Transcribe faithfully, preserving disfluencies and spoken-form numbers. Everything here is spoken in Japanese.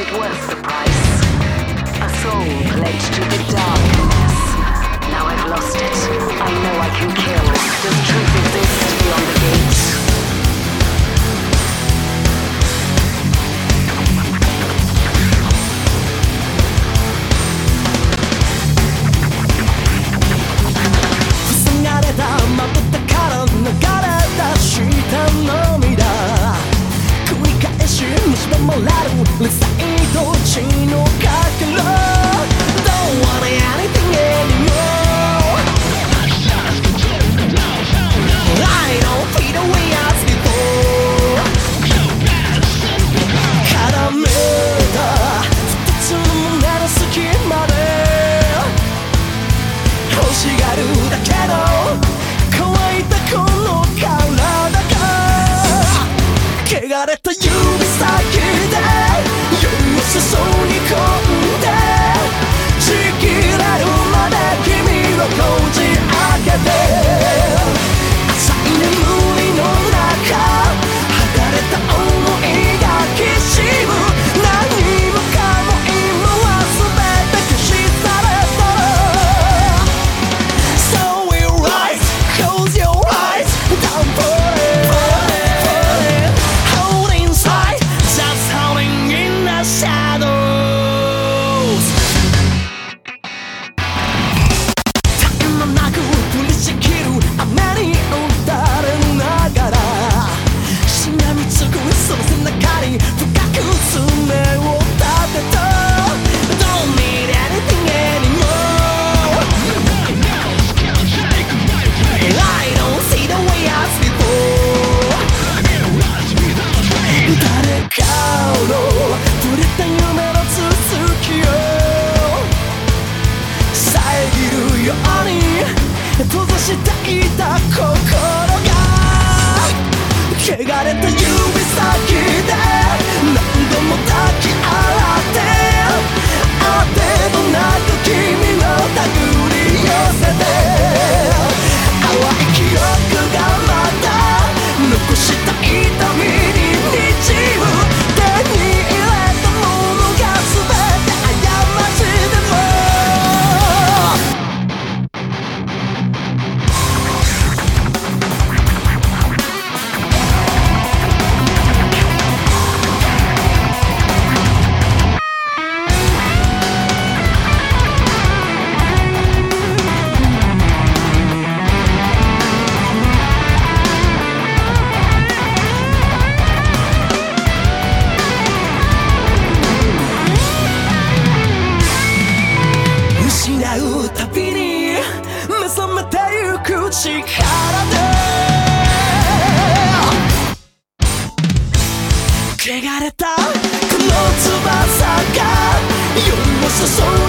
it worth the price? A soul pledged to the darkness. Now I've lost it. I know I can kill. Does truth exist beyond the gates? Don't want anything anymore. I don't feel the way as before. 絡めた二つの胸の隙間で欲しがるだけの乾いたこの体が汚れた指先で夜を注ぎ込んでちぎれるまで君をこじ開けて浅い眠りの中剥がれた想いがきしむ何もかも今は全て消し去れた So we're right, close your eyes, down for it Holding tight, just holding in the shadows 絶え間なく降りしきる雨に打たれながらしがみつくその背中に深く爪を立てた Don't need anything anymore I don't see the way as before 誰かの触れた夢の続きを遮るように閉ざしていた心が汚れた指先で何度も抱き合ってあてもなく君の手繰り寄せて淡い記憶がまた残した痛みに満ちる手に入れたものが全て過ちでも失うたびに目覚めてゆく力で汚れたこの翼が夜を注